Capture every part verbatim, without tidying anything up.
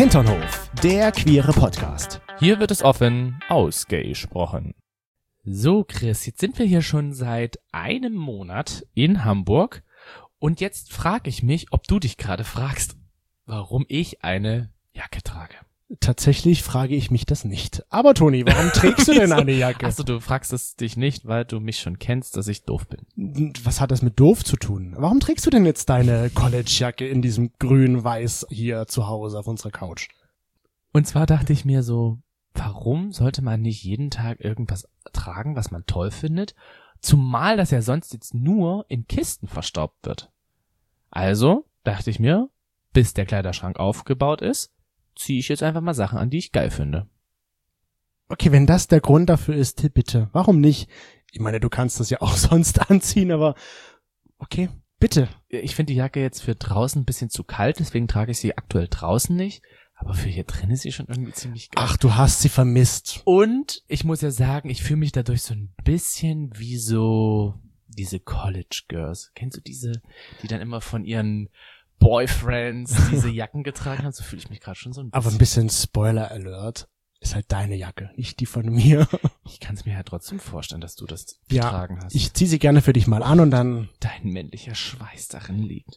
Hinternhof, der queere Podcast. Hier wird es offen ausgesprochen. So, Chris, jetzt sind wir hier schon seit einem Monat in Hamburg und jetzt frage ich mich, ob du dich gerade fragst, warum ich eine Jacke trage. Tatsächlich frage ich mich das nicht. Aber Toni, warum trägst du denn eine Jacke? Achso, du fragst es dich nicht, weil du mich schon kennst, dass ich doof bin. Was hat das mit doof zu tun? Warum trägst du denn jetzt deine College-Jacke in diesem grün-weiß hier zu Hause auf unserer Couch? Und zwar dachte ich mir so, warum sollte man nicht jeden Tag irgendwas tragen, was man toll findet? Zumal das ja sonst jetzt nur in Kisten verstaubt wird. Also dachte ich mir, bis der Kleiderschrank aufgebaut ist, ziehe ich jetzt einfach mal Sachen an, die ich geil finde. Okay, wenn das der Grund dafür ist, bitte, warum nicht? Ich meine, du kannst das ja auch sonst anziehen, aber okay, bitte. Ich finde die Jacke jetzt für draußen ein bisschen zu kalt, deswegen trage ich sie aktuell draußen nicht. Aber für hier drin ist sie schon irgendwie ziemlich geil. Ach, du hast sie vermisst. Und ich muss ja sagen, ich fühle mich dadurch so ein bisschen wie so diese College Girls. Kennst du diese, die dann immer von ihren Boyfriends diese Jacken getragen haben? So fühle ich mich gerade schon so ein bisschen. Aber ein bisschen Spoiler Alert. Ist halt deine Jacke, nicht die von mir. Ich kann es mir ja trotzdem vorstellen, dass du das ja, getragen hast. Ich zieh sie gerne für dich mal an und dann... Dein männlicher Schweiß darin liegt.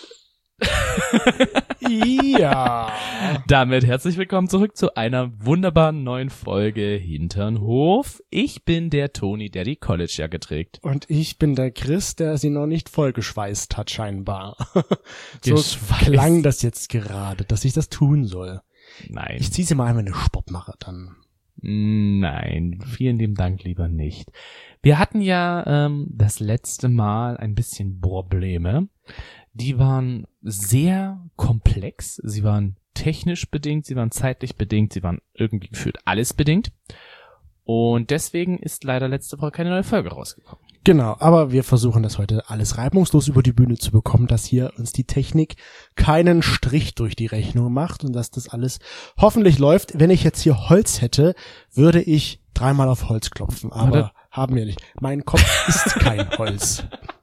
Ja. Damit herzlich willkommen zurück zu einer wunderbaren neuen Folge Hinternhof. Ich bin der Toni, der die College-Jacke trägt. Und ich bin der Chris, der sie noch nicht vollgeschweißt hat scheinbar. So Geschweißt. klang das jetzt gerade, dass ich das tun soll. Nein. Ich zieh sie mal ein, wenn ich Sport mache, dann. Nein, vielen lieben Dank lieber nicht. Wir hatten ja ähm, das letzte Mal ein bisschen Probleme. Die waren sehr komplex, sie waren technisch bedingt, sie waren zeitlich bedingt, sie waren irgendwie gefühlt alles bedingt. Und deswegen ist leider letzte Woche keine neue Folge rausgekommen. Genau, aber wir versuchen das heute alles reibungslos über die Bühne zu bekommen, dass hier uns die Technik keinen Strich durch die Rechnung macht und dass das alles hoffentlich läuft. Wenn ich jetzt hier Holz hätte, würde ich dreimal auf Holz klopfen, aber Warte. haben wir nicht. Mein Kopf ist kein Holz.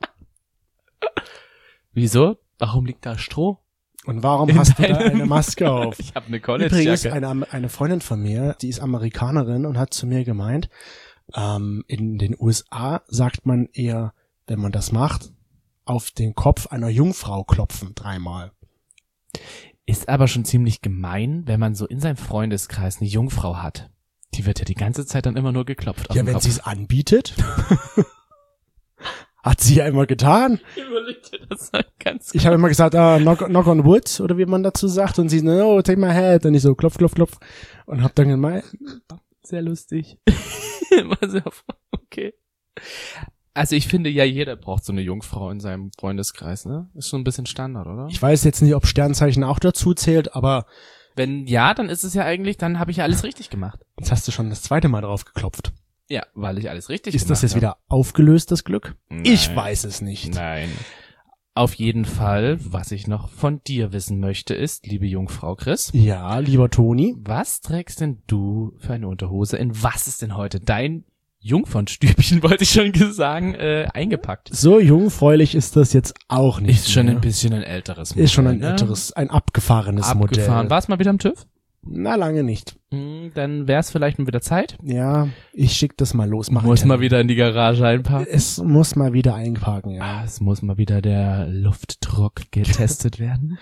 Wieso? Warum liegt da Stroh? Und warum In hast du da deinem- eine Maske auf? Ich habe eine Übrigens, College-Jacke. eine, eine Freundin von mir, die ist Amerikanerin und hat zu mir gemeint, ähm, in den U S A sagt man eher, wenn man das macht, auf den Kopf einer Jungfrau klopfen dreimal. Ist aber schon ziemlich gemein, wenn man so in seinem Freundeskreis eine Jungfrau hat. Die wird ja die ganze Zeit dann immer nur geklopft. auf Ja, den wenn Kopf. sie es anbietet. Hat sie ja immer getan. Überleg dir das mal ganz Ich habe immer gesagt, ah, knock, knock on wood, oder wie man dazu sagt. Und sie, no, take my head. Und ich so, klopf, klopf, klopf. Und hab dann gemeint, sehr lustig. Immer sehr, okay. Also ich finde ja, jeder braucht so eine Jungfrau in seinem Freundeskreis, ne? Ist schon ein bisschen Standard, oder? ich weiß jetzt nicht, ob Sternzeichen auch dazu zählt, aber Wenn ja, dann ist es ja eigentlich, dann habe ich ja alles richtig gemacht. jetzt hast du schon das zweite Mal drauf geklopft. Ja, weil ich alles richtig Ist gemacht das jetzt habe. wieder aufgelöst, das Glück? Nein. Ich weiß es nicht. Nein. Auf jeden Fall, was ich noch von dir wissen möchte, ist, liebe Jungfrau Chris, Ja, lieber Toni. was trägst denn du für eine Unterhose? In was ist denn heute dein Jungfernstübchen, wollte ich schon sagen, äh, eingepackt? So jungfräulich ist das jetzt auch nicht. Ist schon mehr. ein bisschen ein älteres Modell. Ist schon ein ne? älteres, ein abgefahrenes Abgefahren. Modell. Warst mal wieder am TÜV? Na, lange nicht. Hm, Dann wär's vielleicht mal wieder Zeit. Ja, ich schick das mal los. Mach Muss einen mal Termin. wieder in die Garage einpacken. Es muss mal wieder einparken, ja. Ah, es muss mal wieder der Luftdruck getestet werden.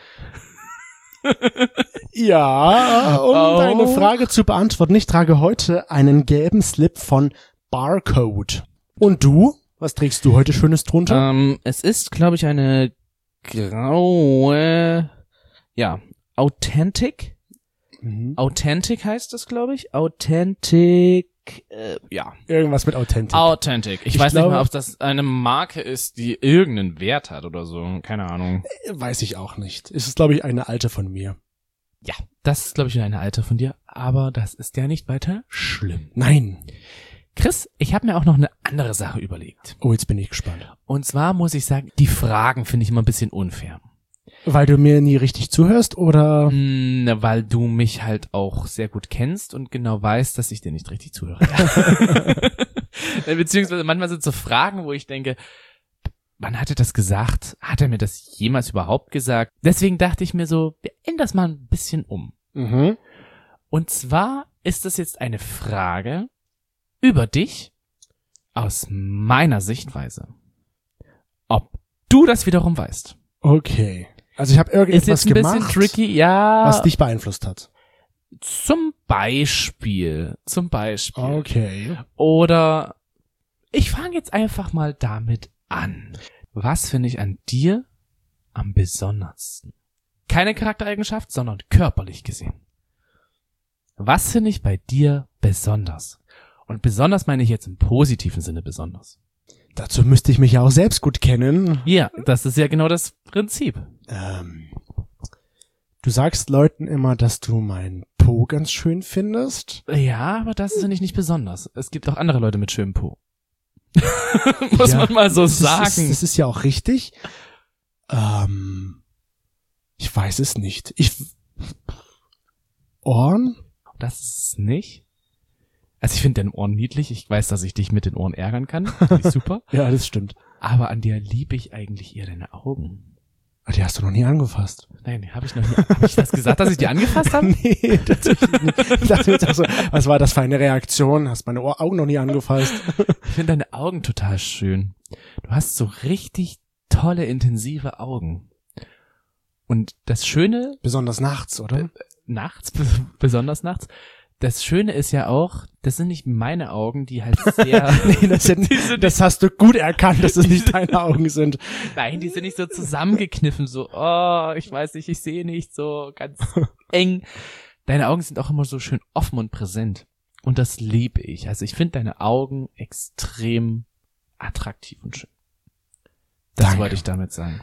Ja, um Oh. deine Frage zu beantworten, ich trage heute einen gelben Slip von Barcode. Und du? Was trägst du heute Schönes drunter? Ähm, es ist, glaube ich, eine graue, ja, Authentic. Mhm. Authentic heißt das, glaube ich. Authentic, äh, ja. Irgendwas mit Authentik. Authentic. Ich, Ich weiß glaube- nicht mal, ob das eine Marke ist, die irgendeinen Wert hat oder so. Keine Ahnung. Weiß ich auch nicht. Es ist, glaube ich, eine alte von mir. Ja, das ist, glaube ich, eine alte von dir. Aber das ist ja nicht weiter schlimm. Nein. Chris, ich habe mir auch noch eine andere Sache überlegt. Oh, jetzt bin ich gespannt. Und zwar muss ich sagen, die Fragen finde ich immer ein bisschen unfair. Weil du mir nie richtig zuhörst oder? Hm, weil du mich halt auch sehr gut kennst und genau weißt, dass ich dir nicht richtig zuhöre. Beziehungsweise manchmal sind so Fragen, wo ich denke, wann hat er das gesagt? Hat er mir das jemals überhaupt gesagt? Deswegen dachte ich mir so, wir ändern das mal ein bisschen um. Mhm. Und zwar ist es jetzt eine Frage über dich aus meiner Sichtweise. Ob du das wiederum weißt. Okay. Also ich habe irgendetwas Ist jetzt ein gemacht, bisschen tricky, ja. was dich beeinflusst hat. Zum Beispiel, zum Beispiel. Okay. Oder ich fange jetzt einfach mal damit an. Was finde ich an dir am besondersten? Keine Charaktereigenschaft, sondern körperlich gesehen. Was finde ich bei dir besonders? Und besonders meine ich jetzt im positiven Sinne besonders. Dazu müsste ich mich ja auch selbst gut kennen. Ja, das ist ja genau das Prinzip. Ähm, du sagst Leuten immer, dass du mein Po ganz schön findest. Ja, aber das ist ja nicht, nicht besonders. Es gibt auch andere Leute mit schönem Po. Muss Ja, man mal so das sagen. Ist, das ist ja auch richtig. Ähm, ich weiß es nicht. Ich Ohren? Das ist es nicht. Also ich finde deine Ohren niedlich. Ich weiß, dass ich dich mit den Ohren ärgern kann. Finde ich super. Ja, das stimmt. Aber an dir liebe ich eigentlich eher deine Augen. Die hast du noch nie angefasst. Nein, habe ich noch nie. Habe ich das gesagt, dass ich die angefasst habe? Nee, tatsächlich nicht. Ich dachte jetzt auch so, was war das für eine Reaktion? Hast meine Ohr- Augen noch nie angefasst? Ich finde deine Augen total schön. Du hast so richtig tolle, intensive Augen. Und das Schöne, Besonders nachts, oder? nachts, besonders nachts, das Schöne ist ja auch, das sind nicht meine Augen, die halt sehr... Nee, das, sind, das hast du gut erkannt, dass es nicht deine Augen sind. Nein, die sind nicht so zusammengekniffen, so, oh, ich weiß nicht, ich sehe nicht, so ganz eng. Deine Augen sind auch immer so schön offen und präsent. Und das liebe ich. Also ich finde deine Augen extrem attraktiv und schön. Das Danke. wollte ich damit sagen.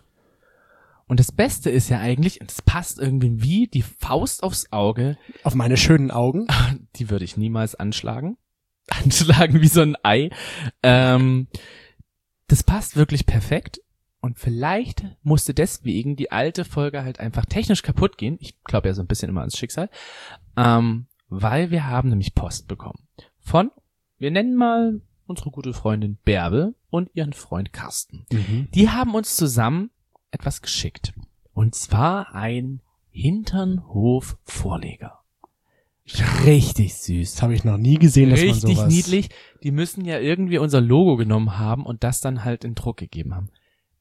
Und das Beste ist ja eigentlich, und es passt irgendwie wie die Faust aufs Auge, Auf meine schönen Augen. die würde ich niemals anschlagen. Anschlagen wie so ein Ei. Ähm, das passt wirklich perfekt. Und vielleicht musste deswegen die alte Folge halt einfach technisch kaputt gehen. Ich glaube ja so ein bisschen immer ans Schicksal. Ähm, weil wir haben nämlich Post bekommen. Von, wir nennen mal unsere gute Freundin Bärbel und ihren Freund Carsten. Mhm. Die haben uns zusammen etwas geschickt. Und zwar ein Hinternhof-Vorleger. Richtig süß. Das habe ich noch nie gesehen, dass man Richtig sowas... niedlich. Die müssen ja irgendwie unser Logo genommen haben und das dann halt in Druck gegeben haben.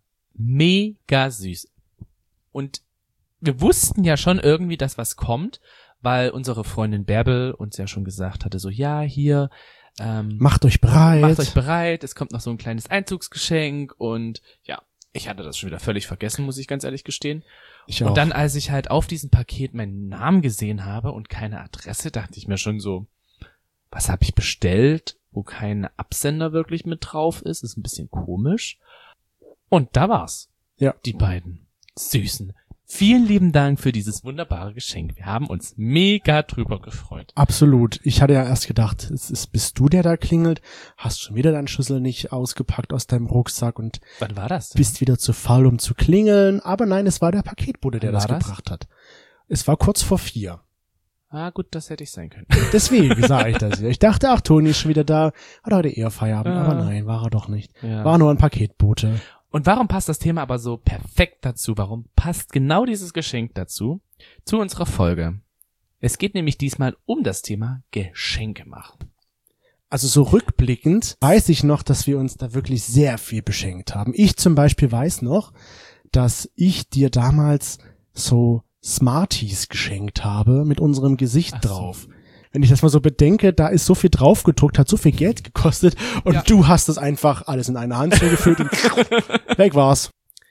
Mega süß. Und wir wussten ja schon irgendwie, dass was kommt, weil unsere Freundin Bärbel uns ja schon gesagt hatte, so, ja, hier, ähm, Macht euch bereit. macht euch bereit, es kommt noch so ein kleines Einzugsgeschenk und ja, ich hatte das schon wieder völlig vergessen, muss ich ganz ehrlich gestehen. Ich auch. Und dann, als ich halt auf diesem Paket meinen Namen gesehen habe und keine Adresse, dachte ich mir schon so, was habe ich bestellt, wo kein Absender wirklich mit drauf ist, ist ein bisschen komisch. Und da war's. Ja. Die beiden Süßen. Vielen lieben Dank für dieses wunderbare Geschenk. Wir haben uns mega drüber gefreut. Absolut. Ich hatte ja erst gedacht, es ist, bist du der da klingelt, hast schon wieder deinen Schlüssel nicht ausgepackt aus deinem Rucksack und Wann war das denn? bist wieder zu faul, um zu klingeln. Aber nein, es war der Paketbote, der Wann das war das? gebracht hat. Es war kurz vor vier. Ah, gut, das hätte ich sein können. Deswegen sage ich das hier. Ich dachte, ach, Toni ist schon wieder da, hat heute eher Feierabend. Ja. Aber nein, war er doch nicht. Ja. War nur ein Paketbote. Und warum passt das Thema aber so perfekt dazu? Warum passt genau dieses Geschenk dazu? Zu unserer Folge. Es geht nämlich diesmal um das Thema Geschenke machen. Also so rückblickend weiß ich noch, dass wir uns da wirklich sehr viel beschenkt haben. Ich zum Beispiel weiß noch, dass ich dir damals so Smarties geschenkt habe mit unserem Gesicht Ach so. drauf. Wenn ich das mal so bedenke, da ist so viel drauf gedruckt, hat so viel Geld gekostet und Ja. du hast das einfach alles in eine Handvoll gefüllt und weg war's.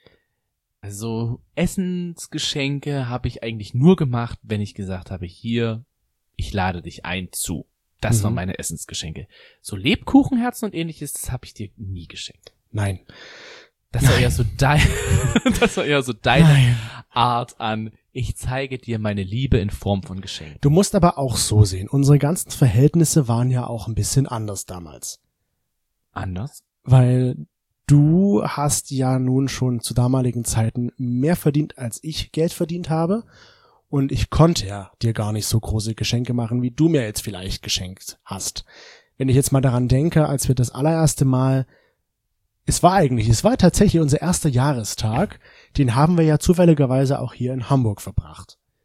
Also Essensgeschenke habe ich eigentlich nur gemacht, wenn ich gesagt habe, hier, ich lade dich ein zu. Das Mhm. waren meine Essensgeschenke. So Lebkuchenherzen und ähnliches, das habe ich dir nie geschenkt. Nein. Das war eher so dein, das war eher so deine Nein. Art an, ich zeige dir meine Liebe in Form von Geschenken. Du musst aber auch so sehen, unsere ganzen Verhältnisse waren ja auch ein bisschen anders damals. Anders? Weil du hast ja nun schon zu damaligen Zeiten mehr verdient, als ich Geld verdient habe. Und ich konnte ja dir gar nicht so große Geschenke machen, wie du mir jetzt vielleicht geschenkt hast. Wenn ich jetzt mal daran denke, als wir das allererste Mal, es war eigentlich, es war tatsächlich unser erster Jahrestag, den haben wir ja zufälligerweise auch hier in Hamburg verbracht.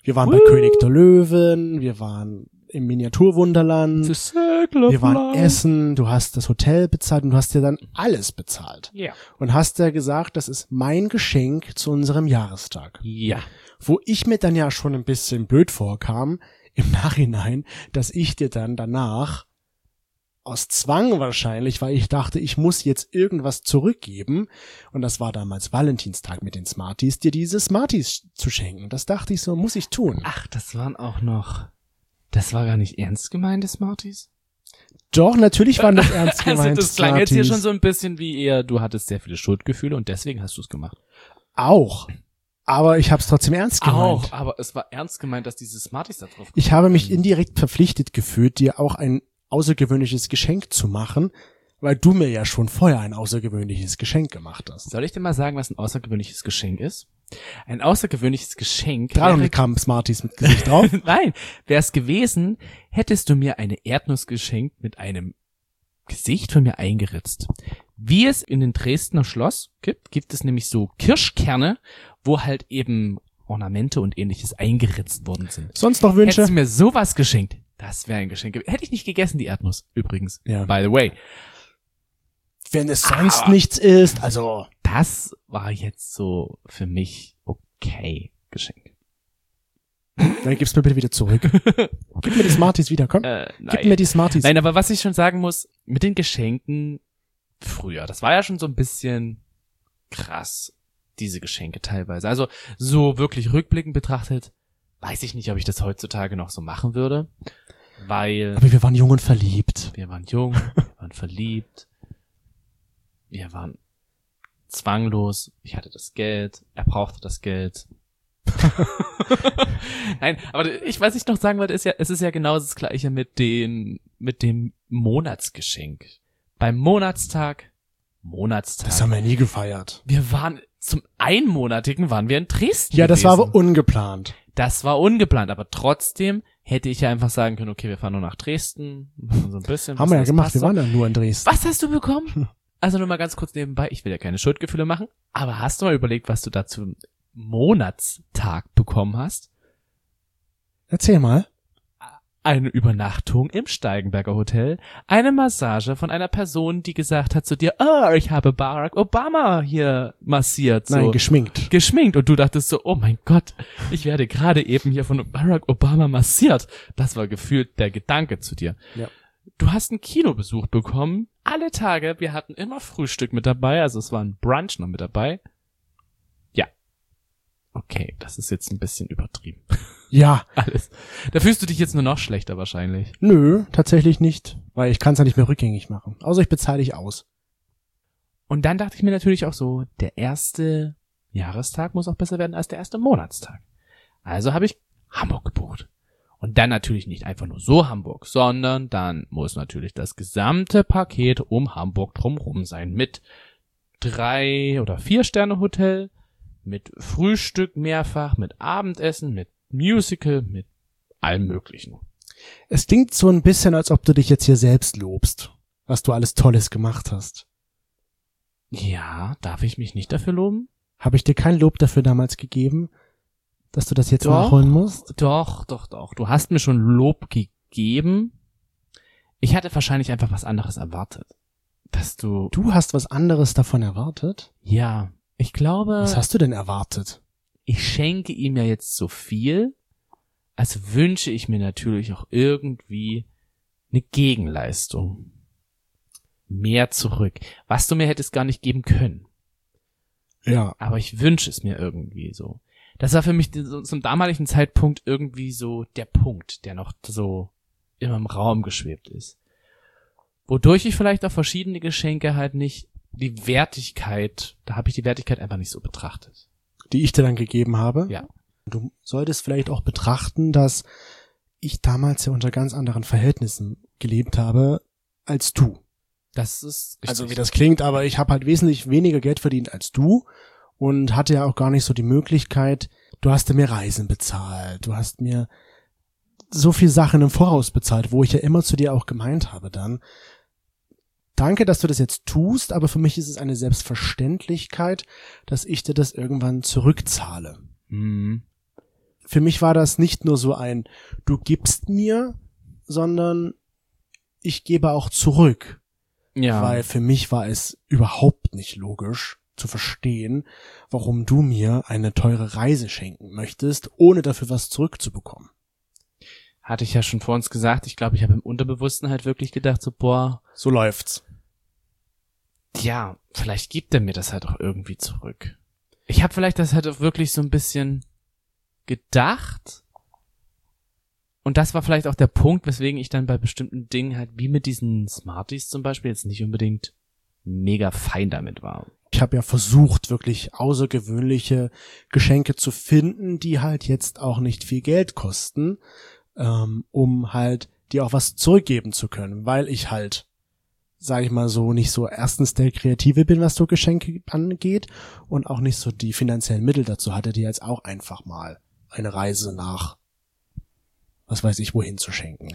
Wir waren Woo. bei König der Löwen, wir waren im Miniaturwunderland, The Circle of wir waren Life. essen, du hast das Hotel bezahlt und du hast dir dann alles bezahlt. Ja. Und hast ja gesagt, das ist mein Geschenk zu unserem Jahrestag. Ja. Wo ich mir dann ja schon ein bisschen blöd vorkam, im Nachhinein, dass ich dir dann danach aus Zwang wahrscheinlich, weil ich dachte, ich muss jetzt irgendwas zurückgeben, und das war damals Valentinstag mit den Smarties, dir diese Smarties zu schenken. Das dachte ich so, muss ich tun. Ach, das waren auch noch, das war gar nicht ernst gemeinte Smarties? Doch, natürlich waren das ernst gemeinte Also das klang jetzt hier Smarties. schon so ein bisschen wie eher, du hattest sehr viele Schuldgefühle und deswegen hast du es gemacht. Auch. Aber ich habe es trotzdem ernst gemeint. Auch, aber es war ernst gemeint, dass diese Smarties da drauf Ich habe mich indirekt verpflichtet gefühlt, dir auch ein außergewöhnliches Geschenk zu machen, weil du mir ja schon vorher ein außergewöhnliches Geschenk gemacht hast. Soll ich dir mal sagen, was ein außergewöhnliches Geschenk ist? Ein außergewöhnliches Geschenk dreihundert Gramm Smarties mit Gesicht drauf. Nein, wäre es gewesen, hättest du mir eine Erdnuss geschenkt mit einem Gesicht von mir eingeritzt. Wie es in den Dresdner Schloss gibt, gibt es nämlich so Kirschkerne, wo halt eben Ornamente und ähnliches eingeritzt worden sind. Sonst noch Wünsche? Hättest du mir sowas geschenkt, das wäre ein Geschenk. Hätte ich nicht gegessen, die Erdnuss, übrigens. Ja. By the way. Wenn es sonst Aber- nichts ist, also Das war jetzt so für mich okay Geschenk. dann gib's mir bitte wieder zurück. Gib mir die Smarties wieder, komm. Äh, Gib nein. mir die Smarties. Nein, aber was ich schon sagen muss, mit den Geschenken früher, das war ja schon so ein bisschen krass, diese Geschenke teilweise. Also so wirklich rückblickend betrachtet, weiß ich nicht, ob ich das heutzutage noch so machen würde, weil Aber wir waren jung und verliebt. wir waren jung, wir waren verliebt, wir waren zwanglos, ich hatte das Geld, er brauchte das Geld. Nein, aber ich, was ich noch sagen wollte, ist ja, es ist ja genau das Gleiche mit den, mit dem Monatsgeschenk. Beim Monatstag, Monatstag. Das haben wir nie gefeiert. Wir waren, zum Einmonatigen waren wir in Dresden Ja, das war gewesen. aber ungeplant. Das war ungeplant, aber trotzdem hätte ich ja einfach sagen können, okay, wir fahren nur nach Dresden, machen so ein bisschen. Haben wir ja das gemacht, passt wir so. waren ja nur in Dresden. Was hast du bekommen? Also nur mal ganz kurz nebenbei, ich will ja keine Schuldgefühle machen, aber hast du mal überlegt, was du da zum Monatstag bekommen hast? Erzähl mal. Eine Übernachtung im Steigenberger Hotel, eine Massage von einer Person, die gesagt hat zu dir, oh, ich habe Barack Obama hier massiert. So. Nein, geschminkt. geschminkt und du dachtest so, oh mein Gott, ich werde gerade eben hier von Barack Obama massiert. Das war gefühlt der Gedanke zu dir. Ja. Du hast einen Kinobesuch bekommen, alle Tage, wir hatten immer Frühstück mit dabei, also es war ein Brunch noch mit dabei. Ja. Okay, das ist jetzt ein bisschen übertrieben. Ja. Alles. Da fühlst du dich jetzt nur noch schlechter wahrscheinlich. Nö, tatsächlich nicht. Weil ich kann es ja nicht mehr rückgängig machen. Außer ich bezahle dich aus. Und dann dachte ich mir natürlich auch so, der erste Jahrestag muss auch besser werden als der erste Monatstag. Also habe ich Hamburg gebucht. Und dann natürlich nicht einfach nur so Hamburg, sondern dann muss natürlich das gesamte Paket um Hamburg drumherum sein. Mit drei oder vier Sterne Hotel, mit Frühstück mehrfach, mit Abendessen, mit Musical, mit allem Möglichen. Es klingt so ein bisschen, als ob du dich jetzt hier selbst lobst, was du alles Tolles gemacht hast. Ja, darf ich mich nicht dafür loben? Habe ich dir kein Lob dafür damals gegeben, dass du das jetzt Doch. nachholen musst? Doch, doch, doch. Du hast mir schon Lob gegeben. Ich hatte wahrscheinlich einfach was anderes erwartet. Dass du... Du hast was anderes davon erwartet? Ja, ich glaube, Was hast du denn erwartet? ich schenke ihm ja jetzt so viel, also wünsche ich mir natürlich auch irgendwie eine Gegenleistung. Mehr zurück. Was du mir hättest gar nicht geben können. Ja. Aber ich wünsche es mir irgendwie so. Das war für mich so, zum damaligen Zeitpunkt irgendwie so der Punkt, der noch so immer im Raum geschwebt ist. Wodurch ich vielleicht auch verschiedene Geschenke halt nicht die Wertigkeit, da habe ich die Wertigkeit einfach nicht so betrachtet. Die ich dir dann gegeben habe? Ja. Du solltest vielleicht auch betrachten, dass ich damals ja unter ganz anderen Verhältnissen gelebt habe als du. Das ist richtig. Also wie das klingt, aber ich habe halt wesentlich weniger Geld verdient als du und hatte ja auch gar nicht so die Möglichkeit, du hast mir Reisen bezahlt, du hast mir so viel Sachen im Voraus bezahlt, wo ich ja immer zu dir auch gemeint habe dann, danke, dass du das jetzt tust, aber für mich ist es eine Selbstverständlichkeit, dass ich dir das irgendwann zurückzahle. Hm. für mich war das nicht nur so ein, du gibst mir, sondern ich gebe auch zurück. Ja. Weil für mich war es überhaupt nicht logisch zu verstehen, warum du mir eine teure Reise schenken möchtest, ohne dafür was zurückzubekommen. Hatte ich ja schon vor uns gesagt, ich glaube, ich habe im Unterbewussten halt wirklich gedacht, so, boah, so läuft's. Ja, vielleicht gibt er mir das halt auch irgendwie zurück. Ich habe vielleicht das halt auch wirklich so ein bisschen gedacht. Und das war vielleicht auch der Punkt, weswegen ich dann bei bestimmten Dingen halt, wie mit diesen Smarties zum Beispiel, jetzt nicht unbedingt mega fein damit war. Ich habe ja versucht, wirklich außergewöhnliche Geschenke zu finden, die halt jetzt auch nicht viel Geld kosten, ähm, um halt dir auch was zurückgeben zu können, weil ich halt, sage ich mal so, nicht so erstens der Kreative bin, was so Geschenke angeht und auch nicht so die finanziellen Mittel dazu hatte, die jetzt auch einfach mal eine Reise nach, was weiß ich, wohin zu schenken.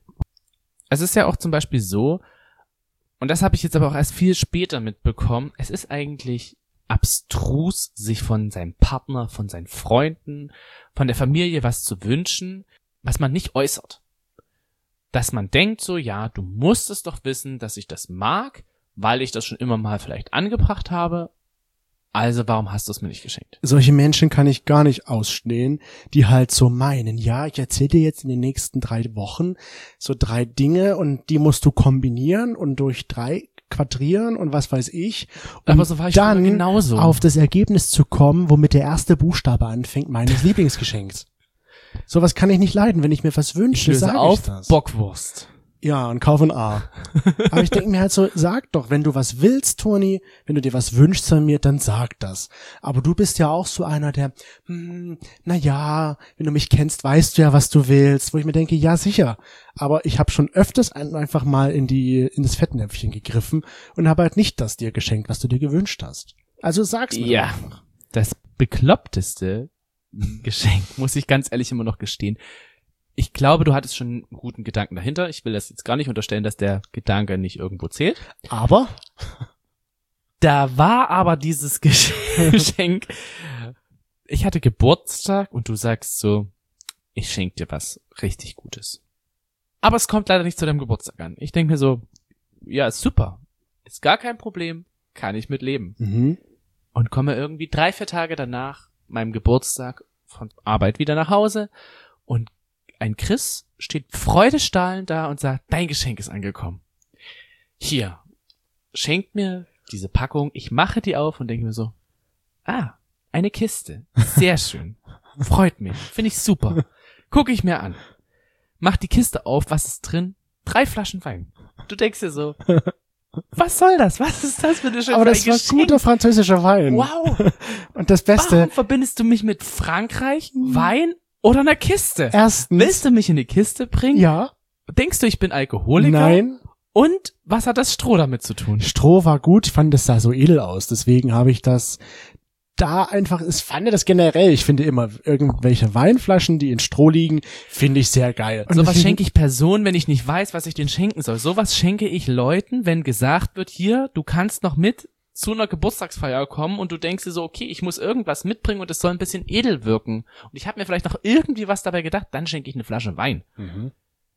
Es ist ja auch zum Beispiel so, und das habe ich jetzt aber auch erst viel später mitbekommen, es ist eigentlich abstrus, sich von seinem Partner, von seinen Freunden, von der Familie was zu wünschen, was man nicht äußert. Dass man denkt so, ja, du musst es doch wissen, dass ich das mag, weil ich das schon immer mal vielleicht angebracht habe. Also warum hast du es mir nicht geschenkt? Solche Menschen kann ich gar nicht ausstehen, die halt so meinen, ja, ich erzähle dir jetzt in den nächsten drei Wochen so drei Dinge und die musst du kombinieren und durch drei quadrieren und was weiß ich. Um Aber so war ich dann genauso. Auf das Ergebnis zu kommen, womit der erste Buchstabe anfängt, meines Lieblingsgeschenks. Sowas kann ich nicht leiden, wenn ich mir was wünsche, ich sage auf ich das. Bockwurst. Ja, und kauf ein A. Aber ich denke mir halt so, sag doch, wenn du was willst, Toni, wenn du dir was wünschst von mir, dann sag das. Aber du bist ja auch so einer, der, hm, na ja, wenn du mich kennst, weißt du ja, was du willst. Wo ich mir denke, ja, sicher. Aber ich habe schon öfters ein, einfach mal in die in das Fettnäpfchen gegriffen und habe halt nicht das dir geschenkt, was du dir gewünscht hast. Also sag's mir Ja, einfach. das bekloppteste Geschenk, muss ich ganz ehrlich immer noch gestehen. Ich glaube, du hattest schon einen guten Gedanken dahinter. Ich will das jetzt gar nicht unterstellen, dass der Gedanke nicht irgendwo zählt. Aber da war aber dieses Geschenk. Ich hatte Geburtstag und du sagst so, ich schenke dir was richtig Gutes. Aber es kommt leider nicht zu deinem Geburtstag an. Ich denke mir so, ja, ist super. Ist gar kein Problem. Kann ich mit leben. mhm. Und komme irgendwie drei, vier Tage danach meinem Geburtstag von Arbeit wieder nach Hause und ein Chris steht freudestrahlend da und sagt, dein Geschenk ist angekommen. Hier, schenkt mir diese Packung, ich mache die auf und denke mir so, ah, eine Kiste, sehr schön, freut mich, finde ich super, gucke ich mir an. Mach die Kiste auf, was ist drin? Drei Flaschen Wein. Du denkst dir so, was soll das? Was ist das für eine schöne Aber das war Geschenk? guter französischer Wein. Wow. Und das Beste, Warum verbindest du mich mit Frankreich, Wein oder einer Kiste? erstens, Willst du mich in die Kiste bringen? ja, Denkst du, ich bin Alkoholiker? nein, Und was hat das Stroh damit zu tun? Stroh war gut, ich fand, das sah so edel aus, deswegen habe ich das da einfach, ich fand das generell, ich finde immer irgendwelche Weinflaschen, die in Stroh liegen, finde ich sehr geil. Und Sowas deswegen- schenke ich Personen, wenn ich nicht weiß, was ich denen schenken soll. Sowas schenke ich Leuten, wenn gesagt wird, hier, du kannst noch mit zu einer Geburtstagsfeier kommen und du denkst dir so, okay, ich muss irgendwas mitbringen und es soll ein bisschen edel wirken. Und ich habe mir vielleicht noch irgendwie was dabei gedacht, dann schenke ich eine Flasche Wein. Mhm.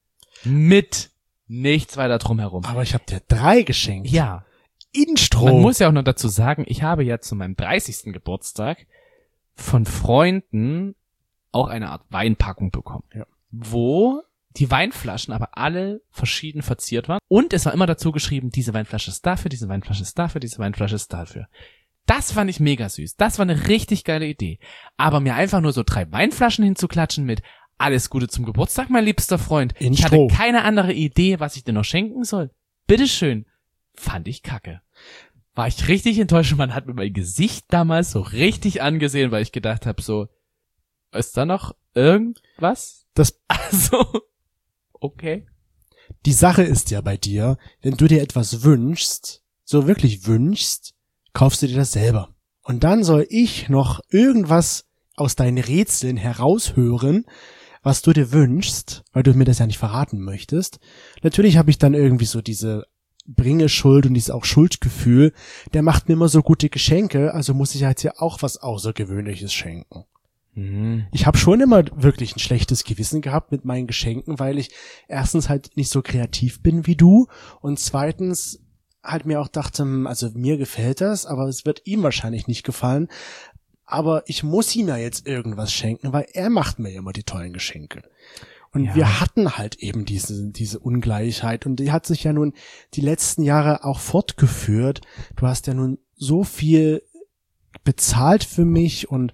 Mit nichts weiter drumherum. Aber ich habe dir drei geschenkt. Ja. In Stroh. Man muss ja auch noch dazu sagen, ich habe ja zu meinem dreißigsten Geburtstag von Freunden auch eine Art Weinpackung bekommen. Ja. Wo die Weinflaschen aber alle verschieden verziert waren. Und es war immer dazu geschrieben, diese Weinflasche ist dafür, diese Weinflasche ist dafür, diese Weinflasche ist dafür. Das fand ich mega süß. Das war eine richtig geile Idee. Aber mir einfach nur so drei Weinflaschen hinzuklatschen mit alles Gute zum Geburtstag, mein liebster Freund. In ich Stroh. hatte keine andere Idee, was ich dir noch schenken soll. Bitteschön. Fand ich kacke. War ich richtig enttäuscht und man hat mir mein Gesicht damals so richtig angesehen, weil ich gedacht habe so, ist da noch irgendwas? Das, Also, okay. die Sache ist ja bei dir, wenn du dir etwas wünschst, so wirklich wünschst, kaufst du dir das selber. Und dann soll ich noch irgendwas aus deinen Rätseln heraushören, was du dir wünschst, weil du mir das ja nicht verraten möchtest. Natürlich habe ich dann irgendwie so diese Bringeschuld und dieses auch Schuldgefühl, der macht mir immer so gute Geschenke, also muss ich halt hier auch was Außergewöhnliches schenken. Mhm. Ich habe schon immer wirklich ein schlechtes Gewissen gehabt mit meinen Geschenken, weil ich erstens halt nicht so kreativ bin wie du und zweitens halt mir auch dachte, also mir gefällt das, aber es wird ihm wahrscheinlich nicht gefallen. Aber ich muss ihm ja jetzt irgendwas schenken, weil er macht mir ja immer die tollen Geschenke. Und Ja. wir hatten halt eben diese, diese Ungleichheit und die hat sich ja nun die letzten Jahre auch fortgeführt. Du hast ja nun so viel bezahlt für mich und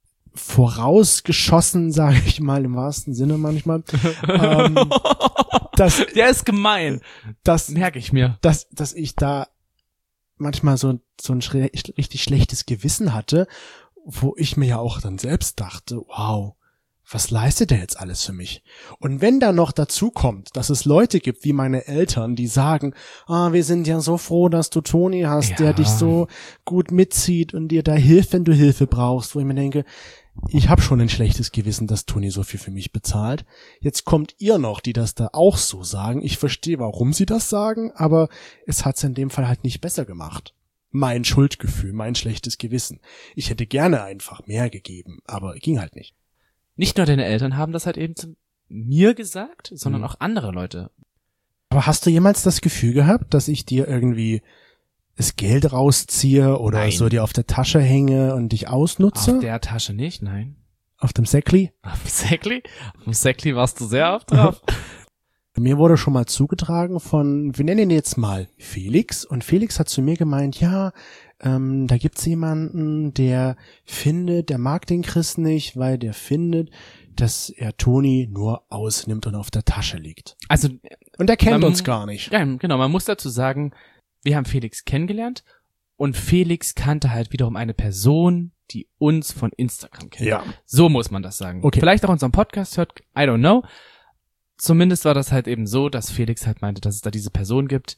vorausgeschossen, sage ich mal, im wahrsten Sinne manchmal. ähm, dass, Der ist gemein. dass, Merke ich mir. dass, dass ich da manchmal so, so ein schre- richtig schlechtes Gewissen hatte, wo ich mir ja auch dann selbst dachte, wow, was leistet der jetzt alles für mich? Und wenn da noch dazu kommt, dass es Leute gibt wie meine Eltern, die sagen, ah, wir sind ja so froh, dass du Toni hast, Ja. der dich so gut mitzieht und dir da hilft, wenn du Hilfe brauchst, wo ich mir denke, ich habe schon ein schlechtes Gewissen, dass Toni so viel für mich bezahlt. Jetzt kommt ihr noch, die das da auch so sagen. Ich verstehe, warum sie das sagen, aber es hat's in dem Fall halt nicht besser gemacht. Mein Schuldgefühl, mein schlechtes Gewissen. Ich hätte gerne einfach mehr gegeben, aber ging halt nicht. Nicht nur deine Eltern haben das halt eben zu mir gesagt, sondern Mhm. auch andere Leute. Aber hast du jemals das Gefühl gehabt, dass ich dir irgendwie das Geld rausziehe oder Nein. so dir auf der Tasche hänge und dich ausnutze? Auf der Tasche nicht, nein. Auf dem Säckli? Auf dem Säckli? Auf dem Säckli warst du sehr oft drauf. Mir wurde schon mal zugetragen von, wir nennen ihn jetzt mal Felix, und Felix hat zu mir gemeint, ja, ähm, da gibt's jemanden, der findet, der mag den Chris nicht, weil der findet, dass er Toni nur ausnimmt und auf der Tasche liegt. Also, Und er kennt Man- uns gar nicht. ja, genau, man muss dazu sagen, wir haben Felix kennengelernt und Felix kannte halt wiederum eine Person, die uns von Instagram kennt. Ja. So muss man das sagen. Okay. Vielleicht auch unseren Podcast hört, I don't know. Zumindest war das halt eben so, dass Felix halt meinte, dass es da diese Person gibt,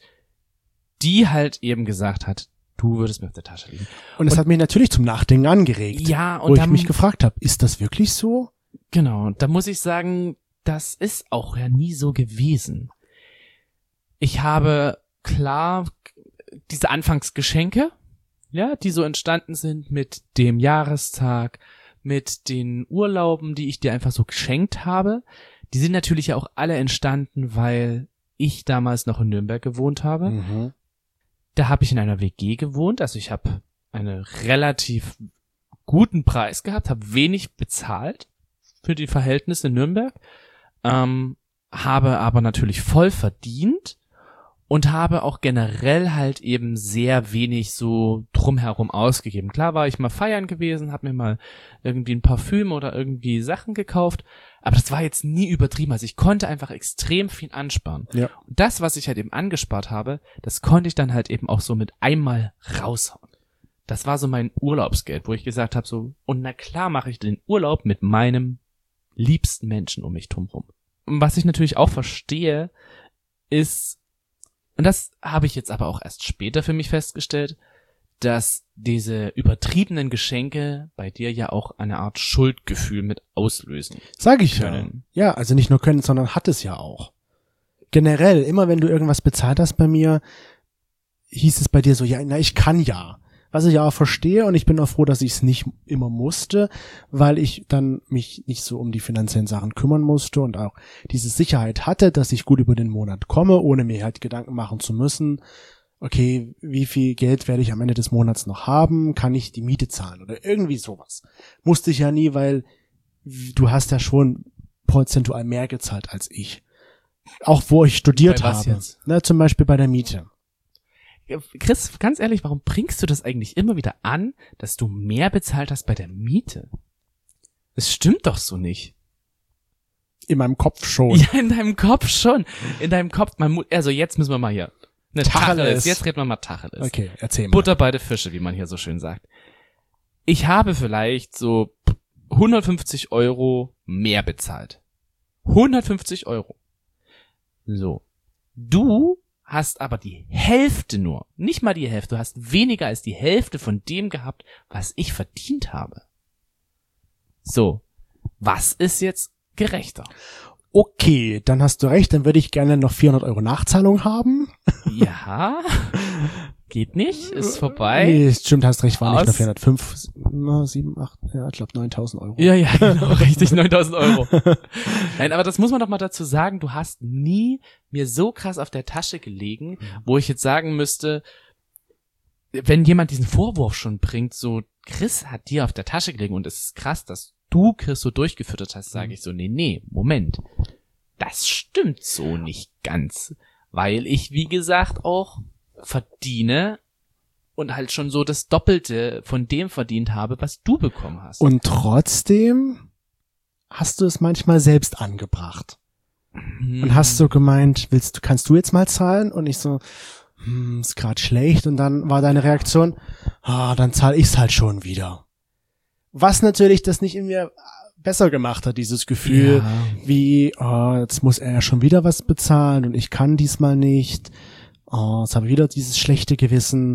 die halt eben gesagt hat, du würdest mir auf der Tasche liegen. Und es hat mich natürlich zum Nachdenken angeregt, Ja, wo und ich dann, mich gefragt habe, ist das wirklich so? genau, und da muss ich sagen, das ist auch ja nie so gewesen. Ich habe klar diese Anfangsgeschenke, ja, die so entstanden sind mit dem Jahrestag, mit den Urlauben, die ich dir einfach so geschenkt habe, die sind natürlich ja auch alle entstanden, weil ich damals noch in Nürnberg gewohnt habe. Mhm. Da habe ich in einer W G gewohnt, also ich habe einen relativ guten Preis gehabt, habe wenig bezahlt für die Verhältnisse in Nürnberg, ähm, habe aber natürlich voll verdient und habe auch generell halt eben sehr wenig so drumherum ausgegeben. Klar war ich mal feiern gewesen, habe mir mal irgendwie ein Parfüm oder irgendwie Sachen gekauft, aber das war jetzt nie übertrieben. Also ich konnte einfach extrem viel ansparen. Ja. Und das, was ich halt eben angespart habe, das konnte ich dann halt eben auch so mit einmal raushauen. Das war so mein Urlaubsgeld, wo ich gesagt habe so, und na klar mache ich den Urlaub mit meinem liebsten Menschen um mich drumherum. Und was ich natürlich auch verstehe, ist, und das habe ich jetzt aber auch erst später für mich festgestellt, dass diese übertriebenen Geschenke bei dir ja auch eine Art Schuldgefühl mit auslösen. Sag ich Können. ja. Ja, also nicht nur können, sondern hat es ja auch. Generell, immer wenn du irgendwas bezahlt hast bei mir, hieß es bei dir so, ja, na, ich kann ja. Was ich ja auch verstehe, und ich bin auch froh, dass ich es nicht immer musste, weil ich dann mich nicht so um die finanziellen Sachen kümmern musste und auch diese Sicherheit hatte, dass ich gut über den Monat komme, ohne mir halt Gedanken machen zu müssen, okay, wie viel Geld werde ich am Ende des Monats noch haben, kann ich die Miete zahlen oder irgendwie sowas. Musste ich ja nie, weil du hast ja schon prozentual mehr gezahlt als ich. Auch wo ich studiert Bei was habe. jetzt? Na, zum Beispiel bei der Miete. Chris, ganz ehrlich, warum bringst du das eigentlich immer wieder an, dass du mehr bezahlt hast bei der Miete? Es stimmt doch so nicht. In meinem Kopf schon. Ja, in deinem Kopf schon. In deinem Kopf, man mu- also jetzt müssen wir mal hier. Ne, Tacheles. Tacheles. Jetzt reden wir mal Tacheles. Okay, erzähl mal. Butter bei der Fische, wie man hier so schön sagt. Ich habe vielleicht so hundertfünfzig Euro mehr bezahlt. hundertfünfzig Euro. So. Du hast aber die Hälfte nur, nicht mal die Hälfte, du hast weniger als die Hälfte von dem gehabt, was ich verdient habe. So. Was ist jetzt gerechter? Okay, dann hast du recht, dann würde ich gerne noch vierhundert Euro Nachzahlung haben. Ja. geht nicht, ist vorbei. Nee, stimmt, hast recht, war nicht Aus- nur vierhundertfünf, sieben, acht, ja, ich glaube neuntausend Euro. Ja, ja, genau, richtig, neuntausend Euro. Nein, aber das muss man doch mal dazu sagen, du hast nie mir so krass auf der Tasche gelegen, wo ich jetzt sagen müsste, wenn jemand diesen Vorwurf schon bringt, so, Chris hat dir auf der Tasche gelegen und es ist krass, dass du Chris so durchgefüttert hast, sage ich so, nee, nee, Moment. Das stimmt so nicht ganz, weil ich, wie gesagt, auch verdiene und halt schon so das Doppelte von dem verdient habe, was du bekommen hast. Und trotzdem hast du es manchmal selbst angebracht. Hm. Und hast so gemeint, willst du, kannst du jetzt mal zahlen? Und ich so, hm, ist grad schlecht. Und dann war deine Reaktion, ah, dann zahle ich's halt schon wieder. Was natürlich das nicht in mir besser gemacht hat, dieses Gefühl, Ja. wie, oh, jetzt muss er ja schon wieder was bezahlen und ich kann diesmal nicht. Oh, jetzt habe ich wieder dieses schlechte Gewissen.